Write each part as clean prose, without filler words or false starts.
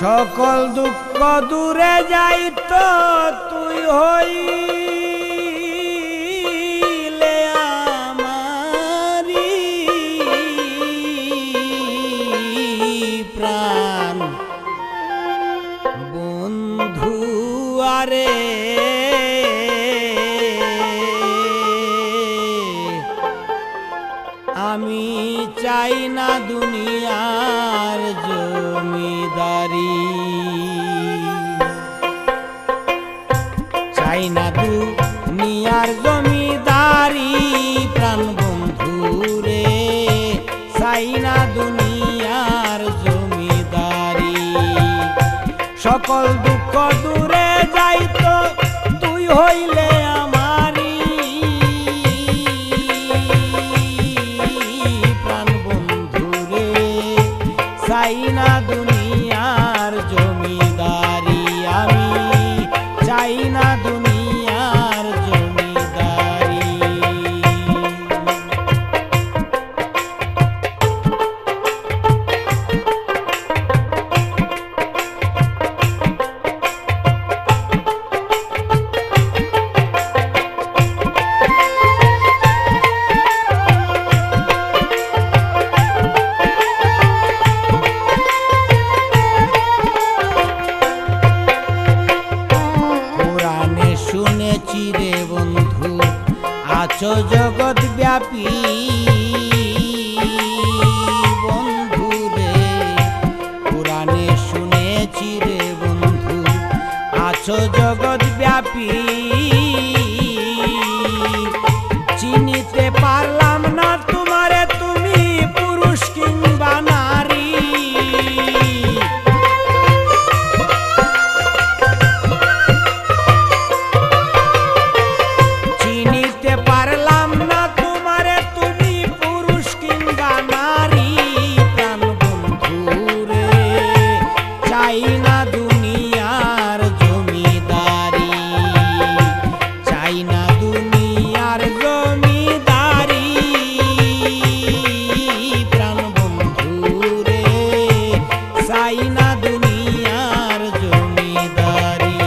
সকল দুঃখ দূরে যাইত তুই হইলে আমারি প্রাণ বন্ধু আরে আমি চাই না দুনিয়ার জমিদারি, চাই না দুনিয়ার জমিদারি প্রাণ বন্ধু রে, চাই না দুনিয়ার জমিদারি। সকল দুঃখ দূরে যাইত তুই হইলে আমারি প্রাণ বন্ধু রে, চাই না দুনিয়ার জমিদারি, আমি চাই না দুনিয়ার জমিদারি। শুনেছি রে বন্ধু আছো জগৎ ব্যাপী, বন্ধু রে পুরাণে শুনেছি রে বন্ধু আছো জগৎ ব্যাপী, চিনিতে পারলাম না তোমারে তুমি পুরুষ কিংবা নারী। চাই না দুনিয়ার জমিদারি, চাই না দুনিয়ার জমিদারি প্রাণ বন্ধু রে, চাই না দুনিয়ার জমিদারি।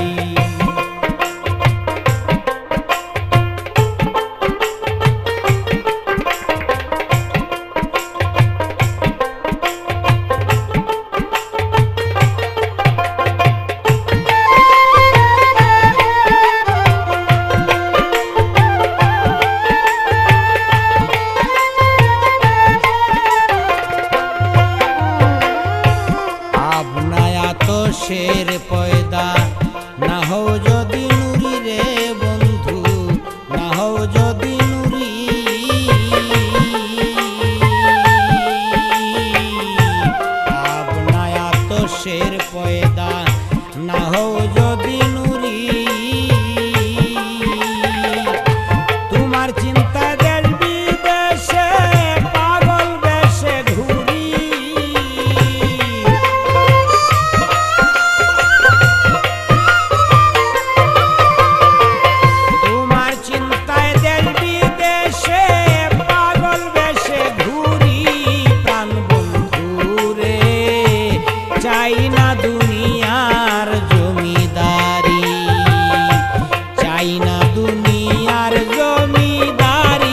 শের পয়দা না হও যদি নুরি রে বন্ধু, না হও যদি নুরি, আপনায়া তো শের পয়দা না হও যদি নুরি, তোমার চিন্তা দেশ বিদেশে পাগল বেশে ঘুরি, চাই না দুনিয়ার জমিদারি, চাই না দুনিয়ার জমিদারি।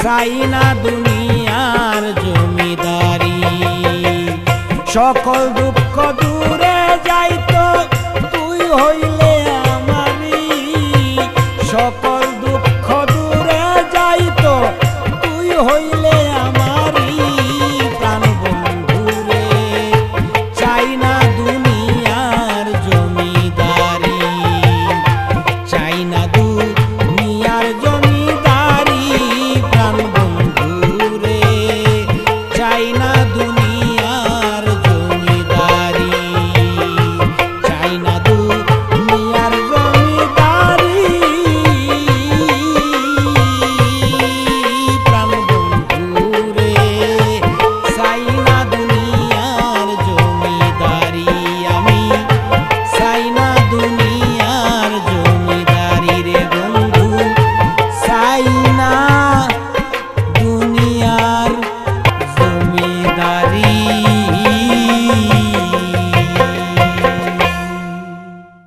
চাই না দুনিয়ার জমিদারি। সকল দুঃখ দূরে যাইতো তুই হইলে আমারি, সকল দুঃখ দূরে যাইতো তুই হইলে আমারি। প্রাণ বন্ধুরে চাই না দুনিয়ার জমিদারি, চাই না দুনিয়ার জমিদারি। প্রাণ বন্ধুরে চাই না দুনিয়ার জমিদারি, চাই না দুনিয়ার জমিদারি। প্রাণ বন্ধুরে চাই না দুনিয়ার জমিদারি, আমি চাই না দুনিয়ার জমিদারি রে বন্ধু, চাই না দুনিয়ার জমিদারি।